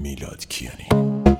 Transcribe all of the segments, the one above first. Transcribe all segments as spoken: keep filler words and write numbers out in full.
میلاد کیانی.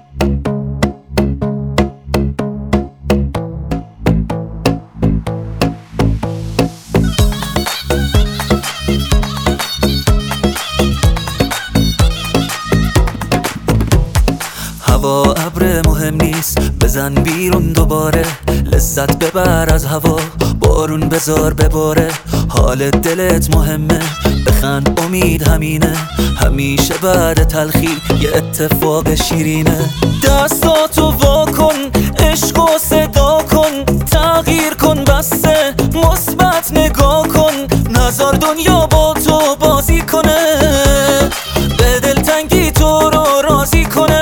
هوا ابر مهم نیست، بزن بیرون دوباره، لذت ببر از هوا، بارون بذار بباره. حال دلت مهمه، بخند امید همینه، همیشه بعد تلخی یه اتفاق شیرینه. دستاتو وا کن، عشق و صدا کن، تغییر کن بسته، مثبت نگاه کن، نذار دنیا با تو بازی کنه، به دلتنگی تو رو راضی کنه.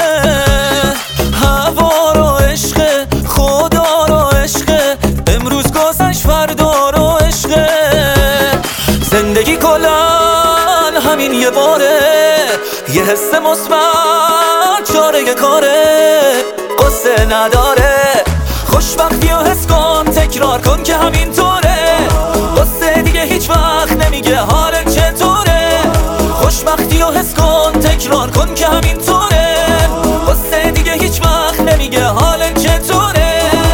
هوا رو عشق، خدا رو عشق، امروز گذشت فردا رو عشق. زندگی کلن همین یه باره، یه حس مثبت چاره کاره، قصه نداره. خوشبختی و حس کن، تکرار کن که همین طوره، قصه دیگه هیچ وقت نمیگه حالت چطوره. خوشبختی و حس کن، تکرار کن که همین طوره، قصه دیگه هیچ وقت نمیگه حالت چطوره.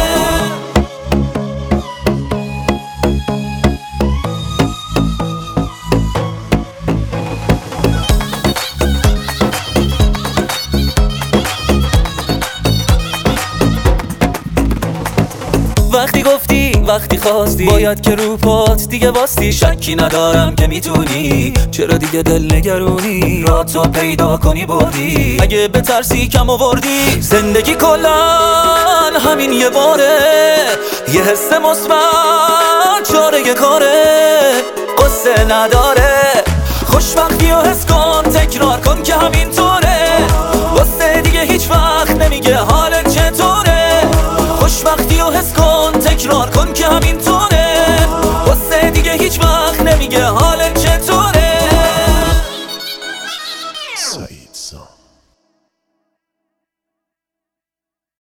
وقتی گفتی، وقتی خواستی، باید که رو پات دیگه واستی. شکی ندارم که میتونی، چرا دیگه دل نگرونی، را تو پیدا کنی بردی. اگه به ترسی کم آوردی، زندگی کلن همین یه باره، یه حس مثبت چاره کاره، قصه نداره. خوشبختی و حس کن، تکرار کن که همین طوره، قصه دیگه هیچ وقت نمیگه حالت چطوره. خوشبختی و حس کن، تکرار کن که همین طوره.